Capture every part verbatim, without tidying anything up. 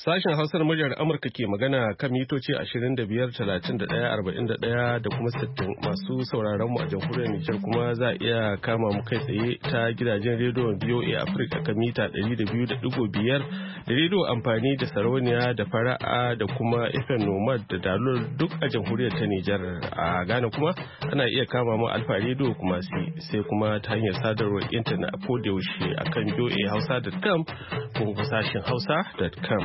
Sashen Hausar muryar Amurka ke magana kan mitoci ashirin da biyar, talatin da ɗaya, arba'in da ɗaya da kuma sittin. Masu sauraron mu a jamhuriyar Nijar kuma za a iya kama mu kai tsaye ta gidajen rediyon V O A Africa kan mita ɗari da biyu da ɗigo biyar da rediyo amfani da sarauniya da fara'a da kuma F M Nomad da Dalol duk a jamhuriyar ta Nijar. A Ghana kuma ana iya kama mu Alfa Radio kuma sai kuma ta hanyar sadarwar intanet a kodayaushe akan V O A Hausa dot com ko sashen Hausa dot com.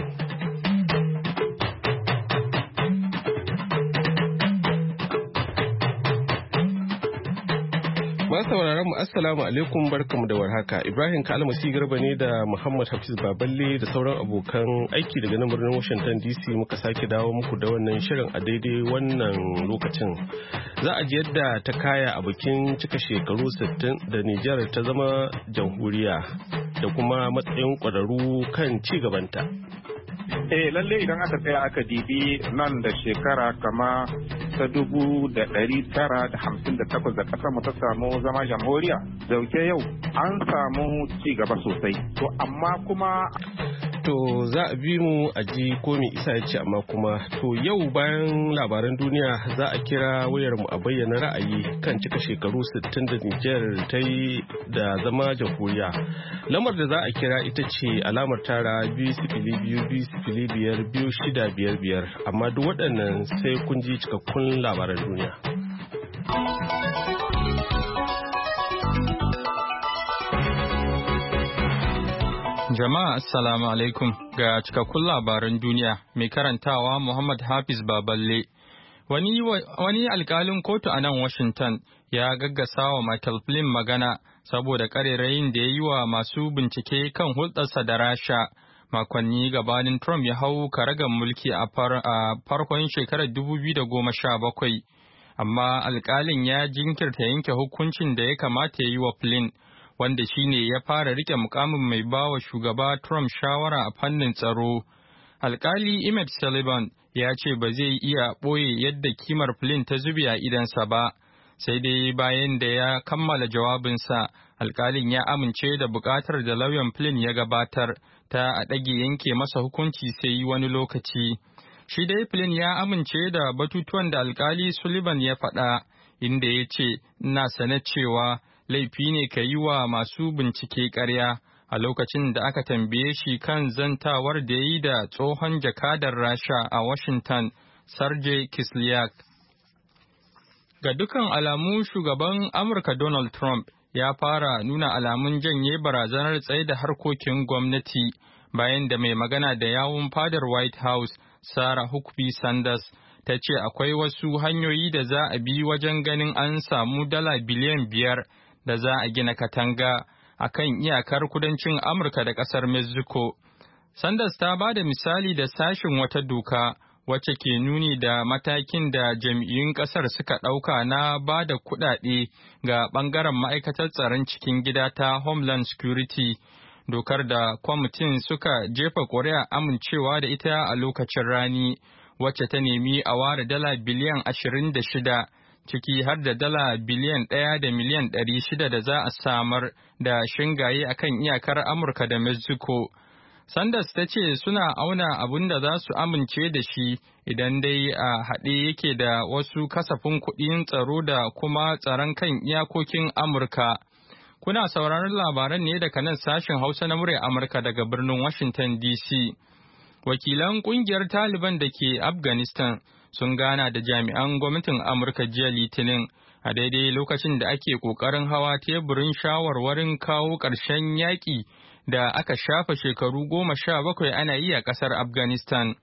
Masu sauraron mu assalamu alaikum barkamu da warhaka. Ibrahim Kalmasi Garba ne da Muhammad Hafiz Baballe da sauran abokan aiki daga nan birnin Washington D C muka sake dawo muku da wannan shirin a daidai wannan lokacin. Za a ji yadda ta kaya a bikin cika shekaru sittin da Nijar ta zama jamhuriya da kuma matsayin ƙwararru kan ci gabanta. Eh lalle idan aka tsaya aka dibi nan da shekara kama ta dubu da ɗari tara da hamsin da takwas da ƙasar mu ta samu zama jamhuriya dauke yau an samu ci gaba sosai to amma kuma to za a bi mu a ji ko me isa ya ce amma kuma to yau bayan labaran duniya za a kira wayar mu a bayyana ra'ayi kan cika shekaru sittin da Nijar ta yi da zama jamhuriya. Lamar da za a kira ita ce alamar tara biyu sifili biyu biyu sifili biyar biyu shida biyar biyar amma duk waɗannan sai kun ji cikakkun labaran duniya. Jama'a assalamu alaikum ga cikakkun labaran duniya mai karantawa Muhammad Hafiz Baballe. Wani, wani alkalin kotu a nan Washington ya gaggasa wa Michael Flynn magana saboda karerayin da ya yi wa masu bincike kan hulɗarsa da Rasha makonni gabanin Trump ya hau karagan mulki a farkon shekarar dubu biyu da goma sha bakwai. Amma alkalin ya jinkirta yanke hukuncin da ya kamata ya yi wa Flynn, wanda shine ya fara rike mukamin mai bawa shugaba Trump shawara a fannin tsaro. Alkali Emmett Sullivan ya ce ba zai iya ɓoye yadda kimar Flynn ta zube a idansa ba, sai dai bayan da ya kammala jawabinsa, alkalin ya amince da buƙatar da lauyan Flynn ya gabatar ta a ɗage yanke masa hukunci sai wani lokaci. Shi dai Flynn ya amince da batutuwan da alkali Sullivan ya faɗa, inda ya ce, "Ina sane cewa laifi ne ka yi wa masu bincike ƙarya," a lokacin da aka tambaye shi kan zantawar da ya yi da tsohon jakadar Rasha a Washington, Sergei Kislyak. Ga dukan alamu shugaban Amurka Donald Trump ya fara nuna alamun janye barazanar tsaye da harkokin gwamnati bayan da mai magana da yawun fadar White House, Sarah Huckabee Sanders, ta ce akwai wasu hanyoyi da za a bi wajen ganin an samu dala biliyan biyar da za a gina katanga a kan iyakar kudancin Amurka da ƙasar Mexico. Sanders ta ba da misali da sashin wata doka wacce ke nuni da matakin da jam'iyyun ƙasar suka ɗauka na ba da kuɗaɗe ga ɓangaren ma'aikatar tsaron cikin gida ta Homeland Security, dokar da kwamitin suka jefa ƙuri'a amincewa da ita a lokacin rani, wacce ta nemi a ware dala biliyan ashirin da shida. Ciki har da dala biliyan ɗaya da miliyan ɗari shida da za a samar da shingaye a kan iyakar Amurka da Mexico. Sanders ta ce suna auna abin da za su amince da shi idan dai a haɗe yake da wasu kasafin kuɗin tsaro da kuma tsaron kan iyakokin Amurka. Kuna sauraron labaran ne daga nan sashen Hausa na muryar Amurka daga birnin Washington D C. Wakilan ƙungiyar Taliban da ke Afghanistan sun gana da jami'an gwamnatin Amurka jiya Litinin a daidai lokacin da ake ƙoƙarin hawa teburin shawarwarin kawo ƙarshen yaƙi da aka shafa shekaru goma sha bakwai ana yi a ƙasar Afghanistan.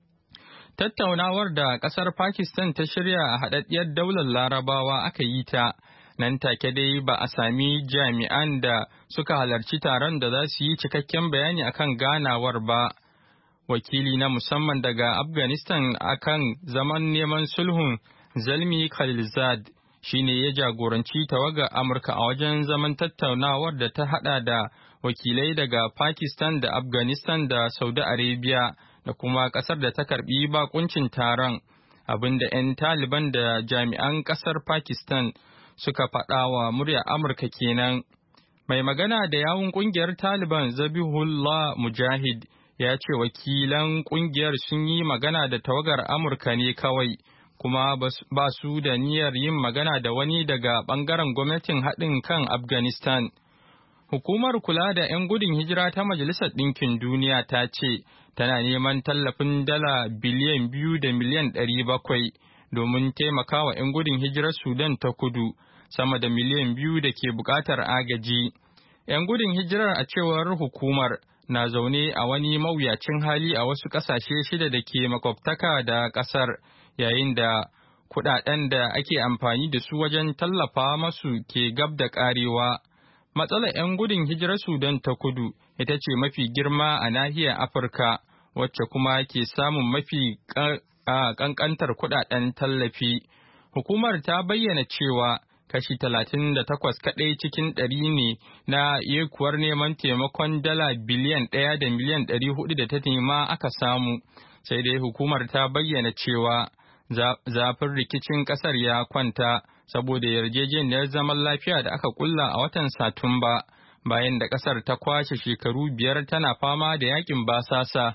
Tattaunawar da ƙasar Pakistan ta shirya a haɗaɗɗiyar daular Larabawa aka yi ta, nan take dai ba a sami jami'an da suka halarci taron da za su yi cikakken bayani akan ganawar ba. Wakili na musamman daga Afghanistan akan zaman neman sulhun Zalmi Khalilzad shi ne ya jagoranci tawagar Amurka a wajen zaman tattaunawar da ta hada da wakilai daga Pakistan da Afghanistan da Saudi Arabia da kuma kasar da ta karbi bakuncin taron, abinda 'yan Taliban da jami'an kasar Pakistan suka faɗa wa muryar Amurka kenan. Mai magana da yawun kungiyar Taliban Zabihullah Mujahid ya ce wakilan ƙungiyar sun yi magana da tawagar Amurka ne kawai, kuma ba su da niyyar yin magana da wani daga ɓangaren gwamnatin haɗin kan Afghanistan. Hukumar kula da 'yan gudun hijira ta Majalisar Ɗinkin Duniya ta ce tana neman tallafin dala biliyan biyu da miliyan ɗari bakwai domin taimakawa 'yan gudun hijirar Sudan ta kudu, sama da miliyan biyu da ke buƙatar agaji. 'Yan gudun hijirar a cewar hukumar na zaune a wani mawuyacin hali a wasu ƙasashe shida da ke makwabtaka da ƙasar, yayin da kuɗaɗen da ake amfani da su wajen tallafa masu ke gab da ƙarewa. Matsalar 'yan gudun hijirar Sudan ta kudu ita ce mafi girma a nahiyar Afirka, wacce kuma ke samun mafi ƙanƙantar kuɗaɗen tallafi. Hukumar ta bayyana cewa kashi talatin da takwas kaɗai cikin ɗari ne na yekuwar neman taimakon dala biliyan ɗaya da miliyan ɗari hudu da ta nema aka samu. Sai dai hukumar ta bayyana cewa zafin rikicin ƙasar ya kwanta saboda yarjejeniyar zaman lafiya da aka kulla a watan Satumba, bayan da ƙasar ta kwashe shekaru biyar tana fama da yakin basasa.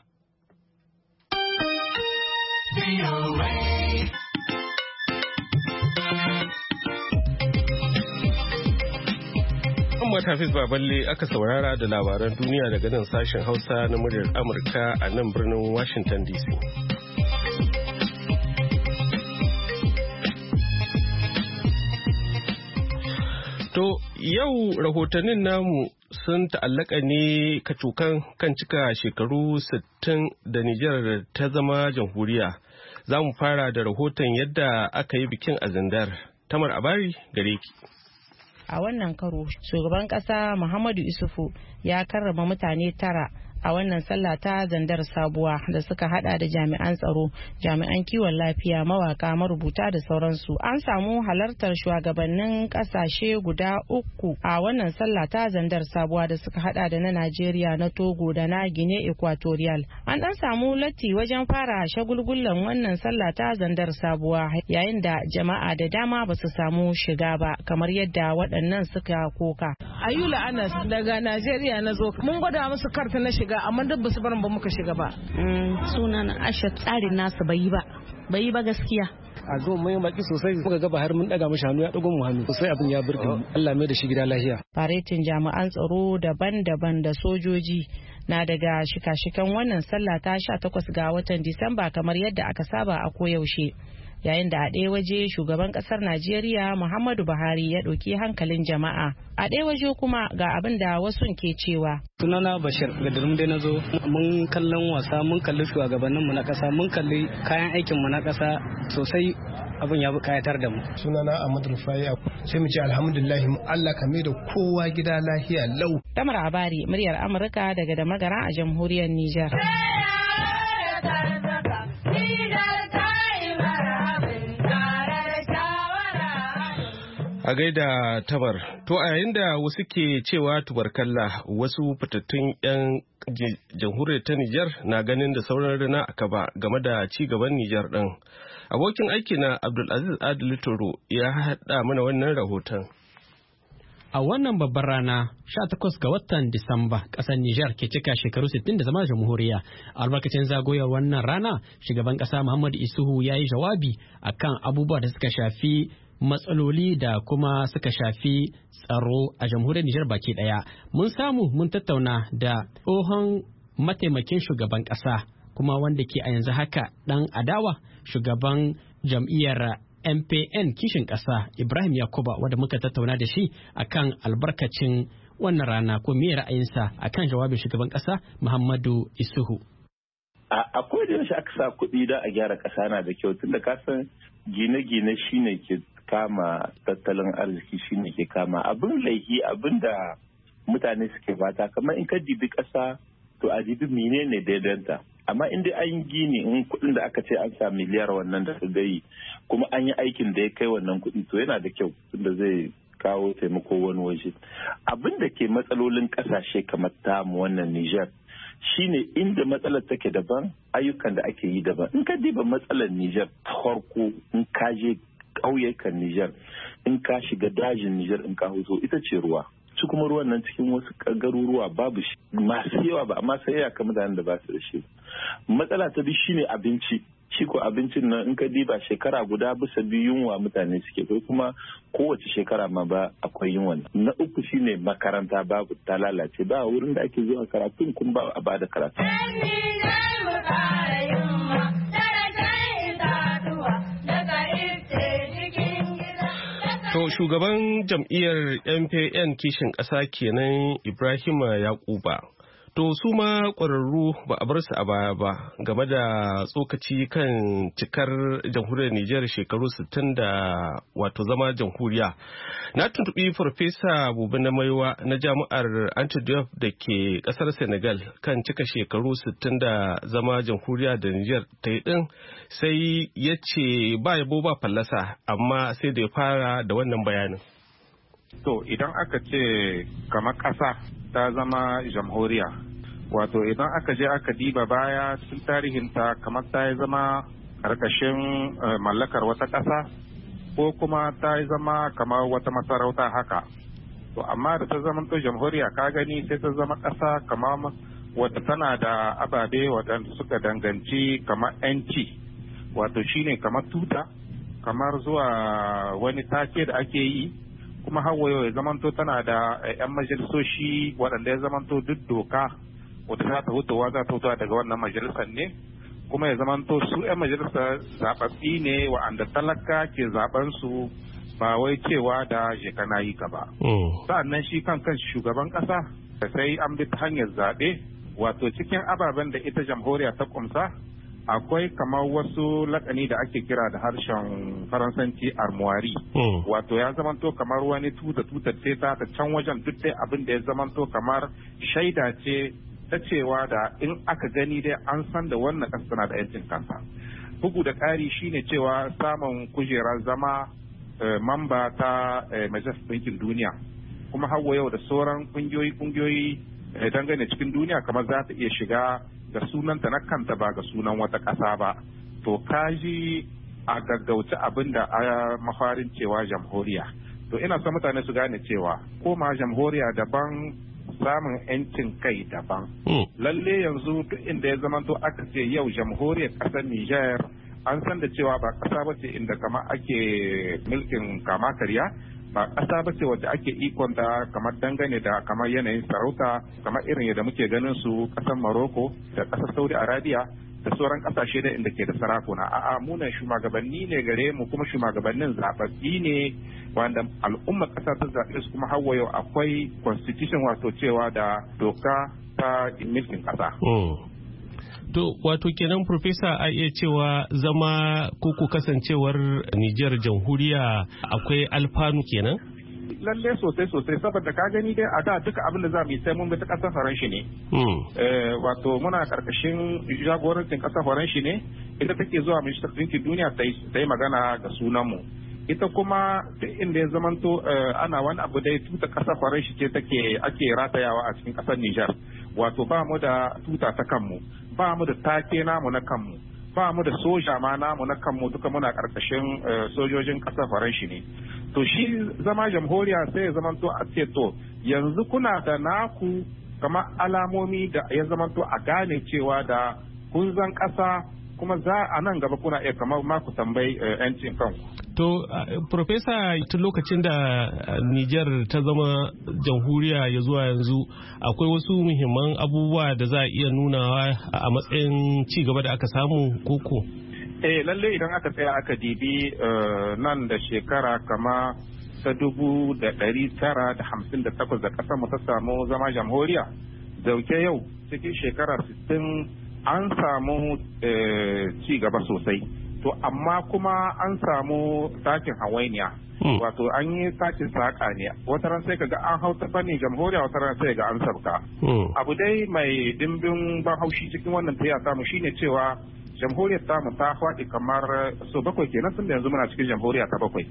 Muhammad Hafiz Baballe aka saurara da labaran duniya daga nan sashen Hausa na muryar Amurka a nan birnin Washington D C. To yau rahotannin namu sun ta'allaka ne kacokan kan cika shekaru sittin da Nijar ta zama jamhuriya. Za mu fara da rahoton yadda aka yi bikin a Zindar. Tamar Abari gare ki. A wannan karo, shugaban ƙasa Muhammadu Isufu ya karrama mutane tara a wannan sallah ta Zandar sabuwa da suka hada da jami'an tsaro, jami'an kiwon lafiya, mawaka, marubuta da sauransu. An samu halartar shugabannin kasashe guda uku a wannan sallah ta Zandar sabuwa da suka hada da na Najeriya, na Togo da na Guinea Equatorial. An dan samu latti wajen fara shagulgullan wannan sallah ta Zandar sabuwa, yayin da jama'a da dama ba su samu shiga ba, kamar yadda waɗannan suka koka. Ayula Anas daga Najeriya na zo, mun gwada musu karta na shiga amma duk basu barin ba muka shiga ba. Sunan Asha, tsarin nasu bai yi ba bai yi ba gaskiya. A zo mai maki sosai, muka gaba har mun daga mishi hannu ya dago mu hannu sosai, abin ya burge mu. Allah mai da shi gida lafiya. Faretin jami'an tsaro daban-daban da sojoji na daga shika-shikan wannan sallah ta sha takwas ga watan Disamba kamar yadda aka saba a koyaushe. Yayin da a ɗaya waje shugaban ƙasar Najeriya Muhammadu Buhari ya ɗauki hankalin jama'a. A ɗaya waje kuma ga abin da wasu ke cewa. Sunana Bashir, ga durum dai na zo, mun kallon wasa, mun kalli shugabanninmu na ƙasa, mun kalli kayan aikinmu na ƙasa sosai, abin ya kayatar da mu. Sunana Ahmad Rufai, sai mu ce alhamdulillah Allah ka mai da kowa gida lafiya lau. Tamar Abari, muryar Amurka daga da magara a jamhuriyar Nijar. A gaida Tabar, to a yayin da wasu ke cewa tubarkalla, wasu fitattun 'yan jamhuriyar ta Nijar na ganin da sauran rana a kaba game da ci gaban Nijar ɗin. Abokin aiki na Abdulaziz Adili Toro ya haɗa mana wannan rahoton. A wannan babbar rana sha takwas ga watan Disamba, ƙasar Nijar ke cika shekaru sittin da zama jamhuriya. Albarkacin zagoyar wannan rana, shugaban ƙasa Muhammadu Isuhu ya yi jawabi akan abubuwa da suka shafi matsaloli da kuma suka shafi tsaro a jamhuriyar Nijar baki daya. Mun samu mun tattauna da tsohon mataimakin shugaban kasa kuma wanda ke a yanzu haka dan adawa shugaban jam'iyyar M P N kishin kasa Ibrahim Yakuba, wanda muka tattauna da shi akan albarkacin wannan rana ko me ra'ayinsa akan jawabin shugaban kasa Muhammadu Isuhu. A koda yaushe aka sa kuɗi da a gyara ƙasa na da kyau, tunda kasan gine-gine shine ke kama tattalin arziki, shine ke kama abin laifi, abin da mutane suke fata. Kamar in ka dibi ƙasa to a dibi menene daidanta, amma in dai an gini in kuɗin da aka ce an sa miliyar wannan da su yi kuma an yi aikin da ya kai wannan kuɗi, to yana da kyau tunda zai kawo taimako wani waje. Abin da ke matsalolin ƙasashe kamar tamu wannan Nijar shine inda matsalar take daban, ayyukan da ake yi daban. In ka diba matsalar Nijar ta farko, in ka je ƙauyukan Nijar, in ka shiga dajin Nijar, in ka huzo, ita ce ruwa. wasu kuma ruwan nan cikin wasu garuruwa babu shi masu yawa ba amma sai ya kama da da ba su da shi. Matsala ta biyu shine abinci. Shi ko abincin nan in ka diba shekara guda bisa biyu yunwa mutane suke kai kuma kowace shekara ma ba akwai yunwa. Na uku shine makaranta babu ta lalace ba wurin da ake zuwa karatun kun ba a bada karatu. To shugaban jam'iyyar M P N kishin ƙasa kenan Ibrahima Yakuba. To su ma ƙwararru ba a bar su a baya ba game da tsokaci kan cikar jamhuriyar Nijar shekaru sittin da wato zama jamhuriya. Na tuntuɓi Farfesa Bubu na Maiwa na jami'ar Antidiop da ke ƙasar Senegal kan cika shekaru sittin da zama jamhuriya da Nijar ta yi ɗin sai ya ce ba yabo ba fallasa amma sai da ya fara da wannan bayanin. To idan aka ce kamar ƙasa ta zama jamhuriya, wato idan aka je aka diba baya cikin tarihinta kamar ta yi zama ƙarƙashin mallakar wata ƙasa ko kuma ta yi zama kamar wata masarauta haka. To amma da ta zama to jamhuriya ka gani sai ta zama ƙasa kamar wadda tana da ababe waɗanda suka danganci kamar 'yanci, wato shine kamar tuta, kamar zuwa wani take da ake yi. Kuma hawaye ya zamanto tana da 'yan majalisoshi waɗanda ya zamanto duk doka wadda za ta hutuwa za ta hutuwa daga wannan majalisar ne, kuma ya zamanto su 'yan majalisar zaɓaɓɓi ne wa'anda talaka ke zaɓen su ba wai cewa da shekana yi ka ba. Sa'annan shi kan kan shugaban ƙasa da sai an bi ta hanyar zaɓe, wato cikin ababen da ita jamhuriya ta kumsa akwai kamar wasu lakani da ake kira da harshen faransanci armuwari. Mm. Wato ya zamanto kamar wani tuta tuta ce ta ta can wajen duk dai abin da ya zamanto kamar shaida ce ta cewa da in aka gani dai an san da wannan ƙasa tana da yancin kansa. Bugu da ƙari shine cewa samun kujerar zama eh, mamba ta eh, majalisar ɗinkin duniya, kuma hawa yau da sauran ƙungiyoyi ƙungiyoyi eh, dangane cikin duniya kamar za ta iya shiga da sunanta na kanta ba ga sunan wata ƙasa ba. To kaji a gaggauci abin da a mafarin cewa jamhuriya. To ina son mutane su gane cewa ko ma jamhuriya daban samun 'yancin kai daban. Mm. Lalle yanzu duk inda ya zamanto aka ce yau jamhuriyar ƙasar Nijar an san da cewa ba ƙasa ba ce inda kama ake mulkin kama karya, ba ƙasa ba ce wadda ake ikonta kamar dangane da kamar yanayin sarauta kamar irin yadda muke ganin su ƙasar Morocco da ƙasar Saudi Arabia da sauran ƙasashe da inda ke da sarakuna. A'a munan shugabanni ne gare mu kuma shugabannin zababbi ne wanda al'ummar ƙasa ta zaɓe su kuma hawa yau akwai constitution wato cewa da doka ta mulkin ƙasa. To wato kenan Profesa a iya cewa zama koko kasancewar Nijar jamhuriya akwai alfanu kenan? Lalle sosai sosai saboda ka gani dai a da duka abin da za mu yi sai mun bi ta ƙasar Faranshi ne. Wato muna karkashin jagorancin ƙasar Faranshi ne ita take zuwa Majalisar Ɗinkin Duniya ta yi magana ga sunanmu. Ita kuma duk inda ya zamanto ana wani abu dai tuta ƙasar Faranshi ce take ake ratayawa a cikin ƙasar Nijar. Wato ba mu da tuta ta kanmu, ba mu da take namu na kanmu, ba mu da soja ma namu na kanmu, duka muna karkashin sojojin ƙasar Faranshi ne. To shi zama jamhuriya sai ya zamanto a ce to yanzu kuna da naku kamar alamomi da ya zamanto a gane cewa da kun zan ƙasa kuma za a nan gaba kuna iya kamar ma ku tambayi yancin kanku. To, Profesa, tun lokacin da Nijar ta zama jamhuriya ya zuwa yanzu akwai wasu muhimman abubuwa da za a iya nunawa a matsayin ci gaba da aka samu koko? Eh, lalle idan aka tsaya aka dibi nan da shekara kama ta dubu da ɗari tara da hamsin da takwas da ƙasar mu ta samu zama jamhuriya, dauke yau cikin shekara sittin an samu ci gaba sosai. To amma kuma an samu takin hawainiya. Wato an yi takin saƙa ne, wata ran sai kaga an hau ta fannin jamhuriya, wata ran sai ga an sabka. Abu dai mai dimbin ban haushi cikin wannan tafiya samu shine cewa jamhuriyar tamu ta faɗi kamar so bakwai kenan tun da yanzu muna cikin jamhuriya ta bakwai.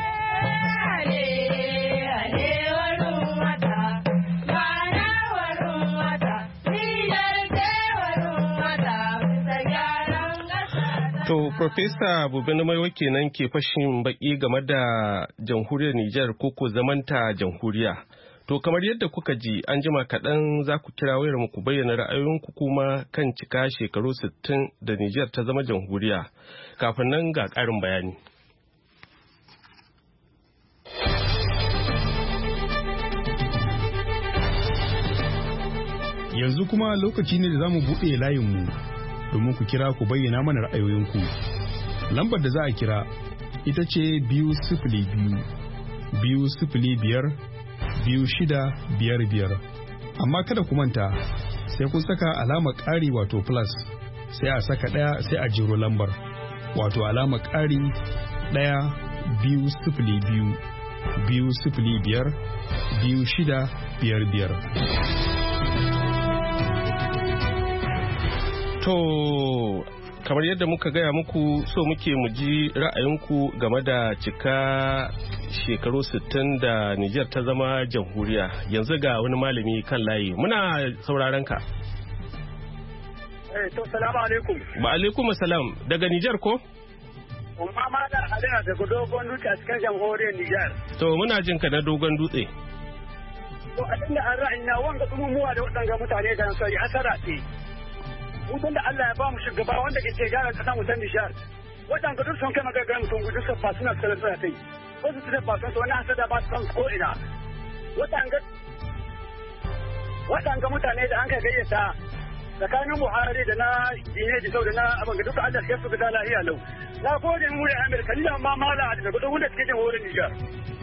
To, Profesa Bubu na Maiwa kenan ke fashin baki game da jamhuriyar Nijar ko ko zamanta jamhuriya. To kamar yadda kuka ji an jima kaɗan za ku kira wayar ku bayyana ra'ayoyinku kuma kan cika shekaru sittin da Nijar ta zama jamhuriya. Kafin nan ga ƙarin bayani. Yanzu kuma lokaci ne da za mu buɗe layinmu domin ku kira ku bayyana mana ra'ayoyinku. Lambar da za a kira ita ce biyu sifili biyu, biyu sifili biyar, biyu shida biyar biyar. Amma kada ku manta sai kun saka alamar ƙari wato plus sai a saka ɗaya sai a jiro lambar wato alamar ƙari ɗaya biyu sifili biyu, biyu sifili biyar, biyu shida biyar biyar. To kamar yadda muka gaya muku so muke mu ji ra'ayinku game da cika shekaru sittin da Nijar ta zama jamhuriya. Yanzu ga wani malami kan layi muna sauraron ka. Eh to salamu alaikum. Wa alaikum salam daga Nijar ko? Umma ma da hadina daga dogon dutse a cikin jamhuriyar Nijar. To muna jin ka na dogon dutse. To a inda an ra'ayina wanga tsumumuwa da waɗanga mutane da sai asara ce. Mutum da Allah ya ba mu shugaba wanda ke gyara kasa mu ta Nijar. Waɗanda duk sun kai magana mutum gudu su fasu na tsare tsare kai. Wasu su da fasu su wani hasada ba su kan ko ina. Waɗanda waɗanda mutane da an kai gayyata tsakanin Buhari da na Dine da Sau da na abin da duka Allah ya su ga lafiya lau. Na gode mu da Amerika ni da ma mala da gudu wanda suke jin wurin Nijar.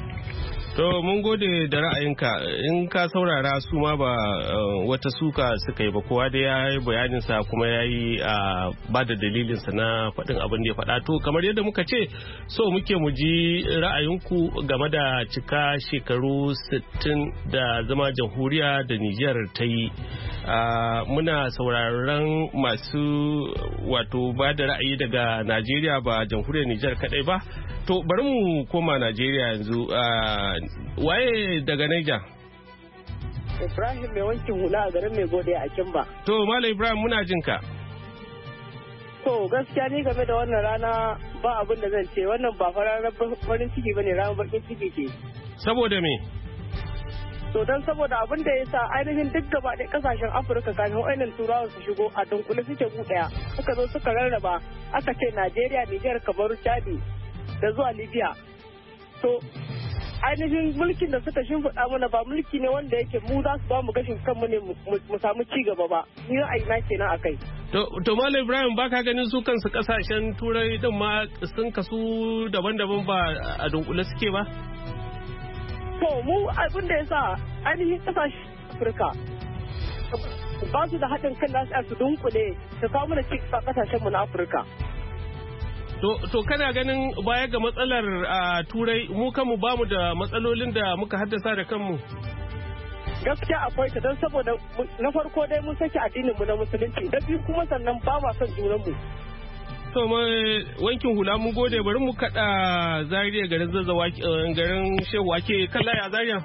To mun gode da ra'ayinka in ka saurara su ma ba wata suka suka yi ba kowa da ya yi bayaninsa kuma ya yi ba da dalilinsa na faɗin abin da ya faɗa. To kamar yadda muka ce so muke mu ji ra'ayinku game da cika shekaru sittin da zama jamhuriya da Nijar ta yi. Muna sauraron masu wato ba da ra'ayi daga Najeriya ba jamhuriyar Nijar kaɗai ba. To bari mu koma Najeriya yanzu. Waye daga Niger? Ibrahim mai wankin hula a garin mai gode a Kimba. To Malam Ibrahim muna jin ka. To gaskiya ni game da wannan rana ba abin da zan ce wannan ba ranar farin ciki bane ranar bakin ciki ce. Saboda me? To dan saboda abin da ya sa ainihin duk gaba ɗaya kasashen Afirka kafin wayannan turawa su shigo a dunkule suke gu ɗaya suka zo suka rarraba aka ce Najeriya, Niger, Kamaru, Chadi da zuwa Libya. To ainihin mulkin da suka shimfiɗa mana ba mulki ne wanda yake mu za su ba mu gashin kanmu ne mu samu ci gaba ba ni ra'ayina kenan akai. To to Malam Ibrahim baka ganin su kansu kasashen turai din ma sun kasu daban-daban ba a dunkule suke ba? To mu abin da yasa ainihin kasashen Afirka ba su da haɗin kan nasu su dunkule su kawo mana ci gaba kasashen mu na Afirka. To, to kana ganin baya ga matsalar a turai mu kanmu ba mu da matsalolin da muka haddasa da kanmu? Gaskiya akwai ta don saboda na farko dai mun saki addinin mu na musulunci da biyu kuma sannan ba ma son junan mu. To mai wankin hula mun gode bari mu kada Zaria garin Zazzawa garin Shehu Wake kalla ya Zaria.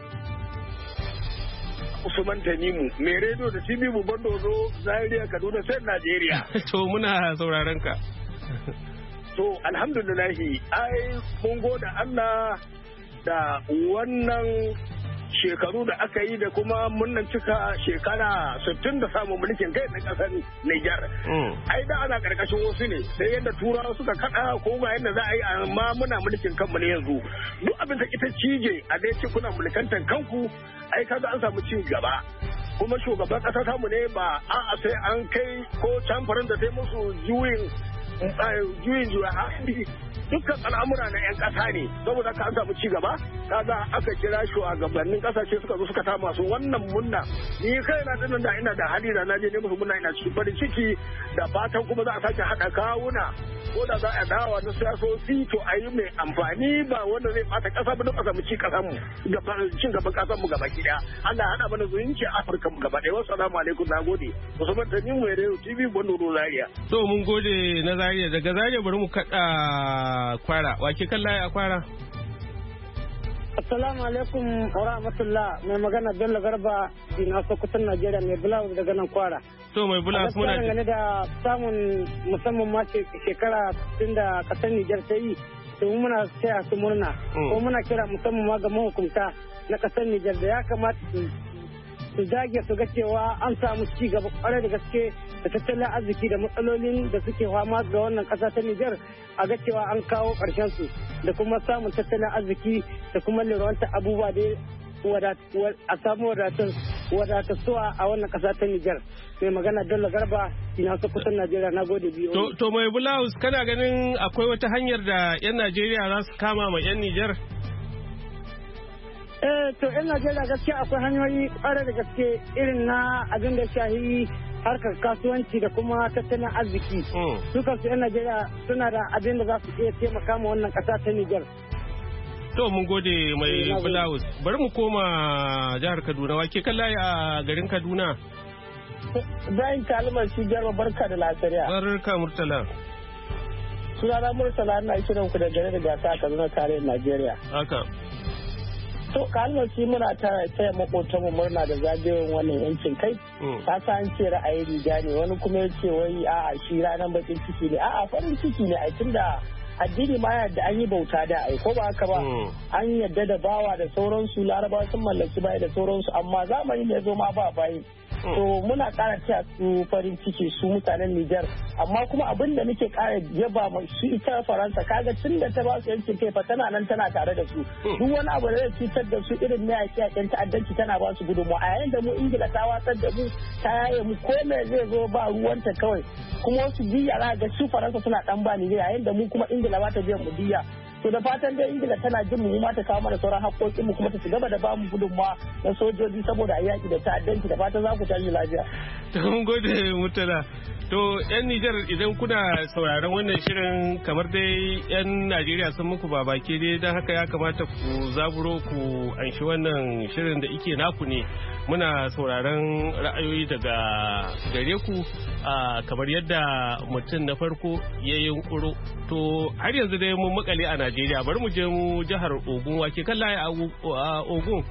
Usman Tanimu mai rediyo da T V mu bando zo Zaria Kaduna sai Najeriya. To muna sauraron ka. To alhamdulillahi ai mun gode Allah da wannan shekaru da aka yi da kuma munnan cika shekara sittin da samun mulkin kai na kasar Niger. Ai da ana karkashin wasu ne sai yadda turawa suka kada ko ga yadda za a yi amma muna mulkin kanmu ne yanzu. Duk abin da ita cije a dai ce kuna mulkantan kanku ai kaga an samu ci gaba. Kuma shugaban kasa tamu ne ba a'a sai an kai ko camfarin da sai musu juyin juyin juya hali dukkan al'amura na 'yan ƙasa ne saboda ka an samu ci gaba kaga aka kira shugabannin ƙasashe suka zo suka tama su wannan munna ni kai na dinnan da ina da hali da naje ne musu munna ina cikin farin ciki da fatan kuma za a sake haɗa kawuna ko da za a dawo na siyasoci to a yi mai amfani ba wanda zai bata ƙasa ba don a samu ci ƙasar mu cin gaban ƙasar mu gaba ki daya Allah ya haɗa mana zumunci a Afirka mu gaba ɗaya wassalamu alaikum nagode Usman Tanimu ya radio T V Bondo Zaria to mun gode na Zaria daga Zaria bari mu kaɗa kwara wake kan layi a kwara. Assalamu alaikum wa rahmatullah mai magana Bello Garba ina Sokoton Najeriya mai blouse daga nan kwara. To mai blouse muna ji. Dangane da samun musamman ma shekara tun da kasar Nijar ta yi to muna taya su murna ko muna kira musamman ma ga mahukunta na ƙasar Nijar da ya kamata su dage su ga cewa an samu ci gaba kwarai da gaske da tattalin arziki da matsalolin da suke fama ga wannan ƙasa ta Nijar a ga cewa an kawo ƙarshen su da kuma samun tattalin arziki da kuma lirwanta abubuwa da a samu wadatattuwa a wannan ƙasa ta Nijar. Mai magana Bello Garba ina so kusan Najeriya na gode biyu. To, to mai Bulawus kana ganin akwai wata hanyar da 'yan Najeriya za su kama ma 'yan Nijar? Eh to 'yan Najeriya gaskiya akwai hanyoyi ƙwarar da gaske irin na abin da shahi harkar kasuwanci da kuma tattalin arziki. Su kansu 'yan Najeriya suna da abin da za su iya taimaka ma wannan ƙasa ta Nijar. To mun gode mai Bulawus. Bari mu koma jihar Kaduna. Wake kalla a garin Kaduna? Bayan kalmar shi garba barka da lafiya. Barka Murtala. Sunana Murtala na kiran ku da gare da gasa a Kaduna tarayyar Najeriya. Haka. To kalmar shi muna ta taya makotan mu murna da zagayen wannan yancin kai. Ka sa an ce ra'ayi riga ne wani kuma ya ce wai a'a shi ranar bakin ciki ne a'a farin ciki ne a tunda addini ma yadda an yi bauta da ai ko ba haka ba an yadda da bawa da sauransu larabawa sun mallaki bayi da sauransu amma zamani ne zo ma ba bayi to muna kara taya su farin ciki su mutanen Nijar amma kuma abin da muke kara yaba ma su ita Faransa kaga tun da ta ba su yancin kai fa tana nan tana tare da su duk wani abu da zai cutar da su irin na yaki yakin ta'addanci tana ba su gudunmu a yayin da mu Ingila ta watsar da mu ta yaye mu ko me zai zo ba ruwanta kawai kuma wasu biya ga su Faransa suna dan ba ni yayin da mu kuma Ingila ba ta biyan mu biya to da fatan dai Ingila tana jin mu ma ta kawo mana sauran haƙoƙin mu kuma ta cigaba da ba mu gudunmawa na sojoji saboda a yaki da ta'addanci da fatan za ku tashi lafiya. Mun gode Murtala. To yan Nijar idan kuna sauraron wannan shirin kamar dai yan Najeriya sun muku babake dai don haka ya kamata ku zaburo ku anshi wannan shirin da ike naku ne. Muna sauraron ra'ayoyi daga gare ku kamar yadda mutum na farko ya yunkuro. To har yanzu dai mun makale a Najeriya bari mu je mu jihar Ogun wake kan laye a Ogun.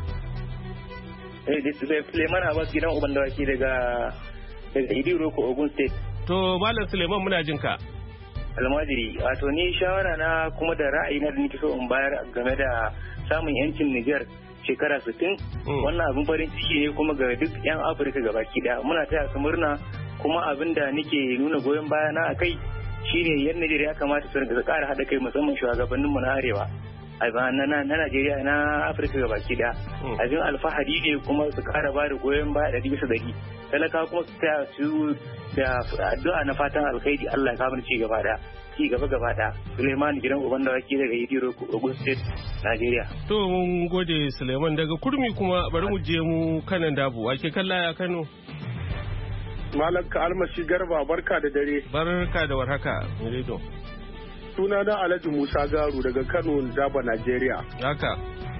Eh da Suleiman Abbas gidan uban dawaki daga daga Idiroko Ogun State. To Malam Suleiman muna jin ka. Almajiri wato ni shawara na kuma da ra'ayi na da nake so in bayar game da samun yancin Niger shekara sittin wannan abin farin ciki ne kuma ga duk 'yan Afirka gabaki daya muna taya su murna kuma abin da nake nuna goyon baya na akai shine yan Najeriya ya kamata su rinka ƙara haɗa kai musamman shugabannin mu na arewa na na Najeriya na Afirka gabaki daya abin alfahari ne kuma su ƙara ba da goyon baya ɗari bisa ɗari talaka kuma su taya su da addu'a na fatan alkhairi Allah ya kawo ci gaba da ci gaba gaba da Suleiman gidan uban dawaki daga Idiro Ogun State Najeriya. To mun gode Suleiman daga Kurmi kuma bari mu je mu kanan dabu wake kalla ya Kano. Malam ka almashi Garba barka da dare. Barka da warhaka Miredo. Suna na Alhaji Musa Garu daga Kano Daba Najeriya. Haka.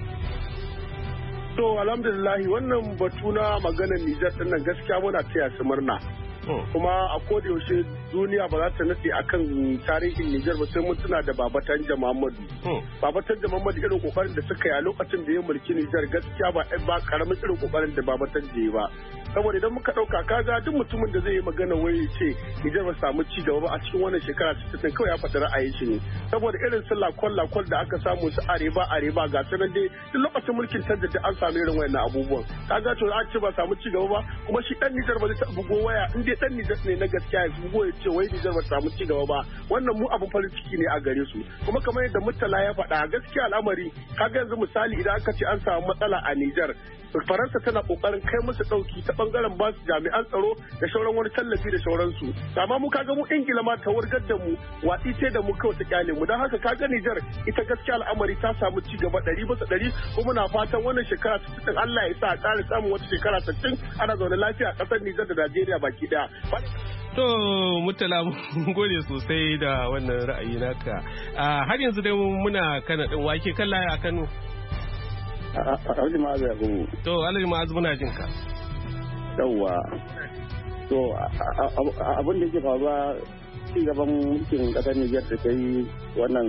To alhamdulillah wannan batu na maganar Nijar din nan gaskiya muna taya su murna. Kuma a koda yaushe duniya ba za ta nade akan tarihin Nijar ba sai mun tuna da Babatanja Muhammadu. Babatanja Muhammadu irin kokarin da suka yi a lokacin da ya mulki Nijar gaskiya ba ba karamin irin kokarin da Babatanja ya ba. Saboda idan muka dauka kaga duk mutumin da zai yi magana wai ce Nijar ba samu ci gaba ba a cikin wannan shekara sittin kawai ya faɗi ra'ayin shi ne. Saboda irin su lakol lakol da aka samu su areba areba ga sanan dai duk lokacin mulkin tanja da an samu irin wayannan abubuwan. Kaga to an ce ba samu ci gaba ba kuma shi dan Nijar ba zai taɓa bugo waya in dai dan Nijar ne na gaskiya ya bugo ya ce wai Nijar ba samu ci gaba ba wannan mu abin farin ciki ne a gare su kuma kamar yadda Murtala ya faɗa gaskiya al'amari kaga yanzu misali idan aka ce an samu matsala a Nijar Faransa tana kokarin kai musu dauki ta bangaren ba su jami'an tsaro da shauran wani tallafi da shauransu amma mu kaga mu Ingila ma ta wargar da mu watsi ce da mu kawai ta kyale mu don haka kaga Nijar ita gaskiya al'amari ta samu ci gaba ɗari bisa ɗari kuma na fatan wannan shekara sittin Allah ya sa a ƙara samun wata shekara sittin ana zaune lafiya a ƙasar Nijar da Najeriya baki ɗaya. To Murtala mun gode sosai da wannan ra'ayi naka. Har yanzu dai muna kana din wake kan laya a Kano. Alhaji Ma'azu ya gumu. To Alhaji Ma'azu muna jin ka. Yawwa. To abin da ke faruwa ci gaban mulkin kasar Nijar da ta yi wannan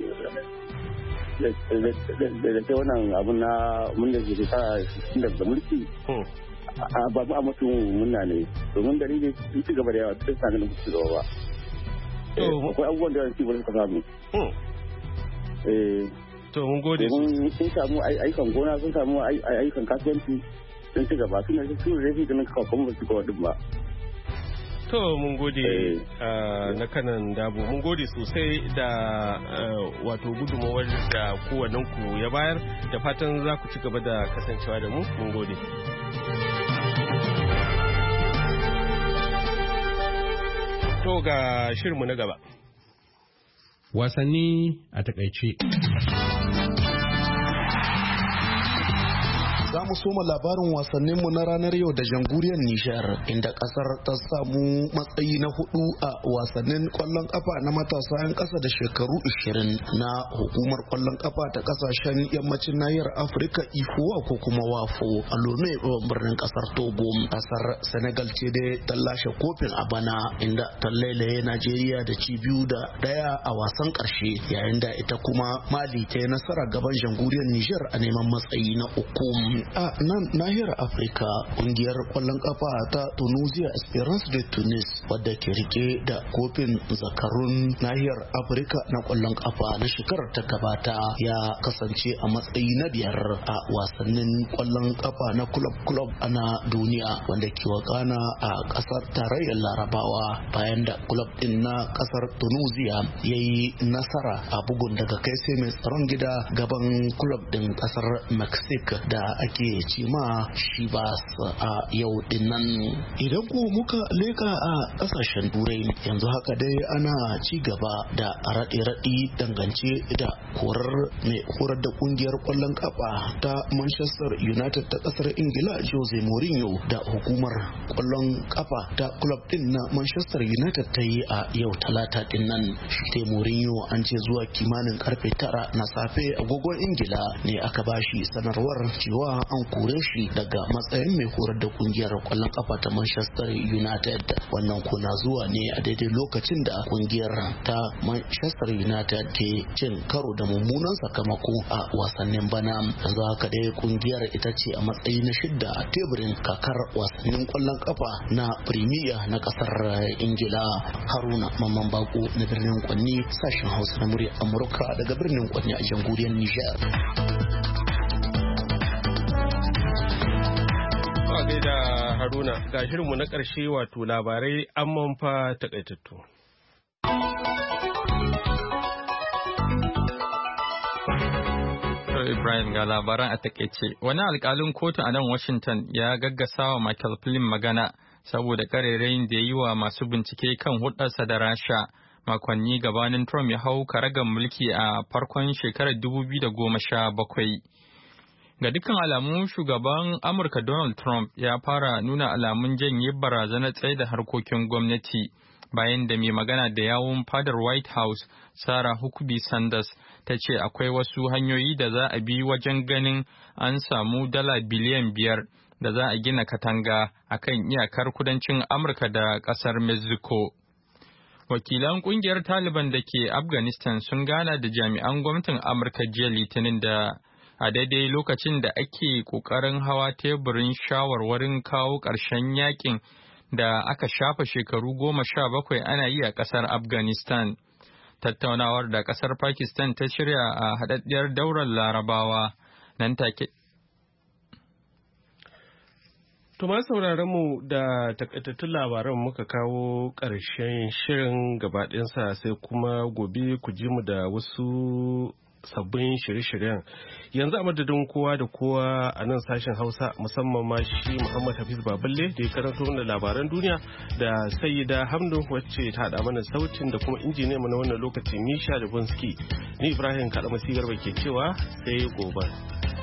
da ta wannan abun na mun da ke ta da mulki. Babu a mutum muna ne domin dalilin sun ci gaba da yawa duk sa ganin ci gaba ba. Akwai abubuwan da yanzu ba suka samu. To mun gode. Sun samu ayyukan gona, sun samu ayyukan kasuwanci, sun ci gaba, suna su da shi ganin kawo kuma ba su kawo din ba. To mun gode na kanan dabo, mun gode sosai da wato gudunmawar da kowannen ku ya bayar, da fatan za ku ci gaba da kasancewa da mu. Mun gode. To ga shirinmu na gaba. Wasanni a takaice. Za mu soma labarin wasanninmu na ranar yau da jamhuriyar Nijar, inda kasar ta samu matsayi na hudu a wasannin kwallon kafa na matasa 'yan kasa da shekaru ishirin na hukumar kwallon kafa ta kasashen yammacin nahiyar Afirka ifowa ko kuma wafo a Lome birnin kasar Togo. Kasar Senegal ce dai ta lashe kofin a bana, inda ta lailaye Najeriya da ci biyu da daya a wasan karshe, yayin da ita kuma Mali ta yi nasara gaban jamhuriyar Nijar a neman matsayi na uku. A nan nahiyar Afirka, kungiyar kwallon kafa ta Tunisia Esperance de Tunis, wadda ke rike da kofin zakarun nahiyar Afirka na kwallon kafa na shekarar ta gabata, ya kasance a matsayi na biyar a wasannin kwallon kafa na club club na duniya, wanda ke wakana a kasar tarayyar Larabawa, bayan da club din na kasar Tunisia ya yi nasara a bugun daga kai sai mai tsaron gida gaban club din kasar Mexico da ake ci ma Chivas a yau din nan. Idan ko muka leka a kasashen turai, yanzu haka dai ana ci gaba da raɗe-raɗi dangance da korar mai horar da kungiyar kwallon kafa ta Manchester United ta kasar Ingila Jose Mourinho da hukumar kwallon kafa ta club din na Manchester United ta yi a yau talata din nan. Shi Mourinho an ce zuwa kimanin karfe tara na safe agogon Ingila ne aka bashi sanarwar cewa an kore shi daga matsayin mai horar da kungiyar kwallon kafa ta Manchester United. Wannan kuna zuwa ne a daidai lokacin da kungiyar ta Manchester United ke cin karo da mummunan sakamako a wasannin bana. Yanzu haka dai kungiyar ita ce a matsayi na shidda a teburin kakar wasannin kwallon kafa na Premier na kasar Ingila. Haruna Mamman Bako na birnin Kwanni, sashen Hausa na murya Amurka daga birnin Kwanni a jamhuriyar Nijar. Da Haruna, ga shirinmu na ƙarshe wato labarai an manfa takaitattu. Ibrahim ga labaran a takaice. Wani alkalin kotu a nan Washington ya gaggasa wa Michael Flynn magana saboda karerayin da ya yi wa masu bincike kan hudarsa da Rasha makonni gabanin Trump ya hau karagar mulki a farkon shekarar dubu biyu da goma sha bakwai. Ga dukkan alamu shugaban Amurka Donald Trump ya fara nuna alamun janye barazanar tsaye da harkokin gwamnati bayan da mai magana da yawun fadar White House Sarah Huckabee Sanders ta ce akwai wasu hanyoyi da za a bi wajen ganin an samu dala biliyan biyar da za a gina katanga a kan iyakar kudancin Amurka da ƙasar Mexico. Wakilan ƙungiyar Taliban da ke Afghanistan sun gana da jami'an gwamnatin Amurka jiya Litinin da a daidai lokacin da ake ƙoƙarin hawa teburin shawarwarin kawo ƙarshen yakin da aka shafa shekaru goma sha bakwai ana yi a ƙasar Afghanistan. Tattaunawar da ƙasar Pakistan ta shirya a haɗaɗɗiyar daular Larabawa nan take. Tuma sauraron mu da takaitattun labaran muka kawo ƙarshen shirin gabaɗinsa, sai kuma gobe ku ji mu da wasu sabbin shirye-shiryen. Yanzu a madadin kowa da kowa a nan sashen Hausa, musamman ma shi Muhammad Hafiz Baballe da ya karanto mana labaran duniya, da Sayyida Hamdu wacce ta haɗa mana sautin, da kuma injiniya mu na wannan lokacin Misha da Bunski. Ni Ibrahim Kaɗa Masigar ke cewa sai gobe.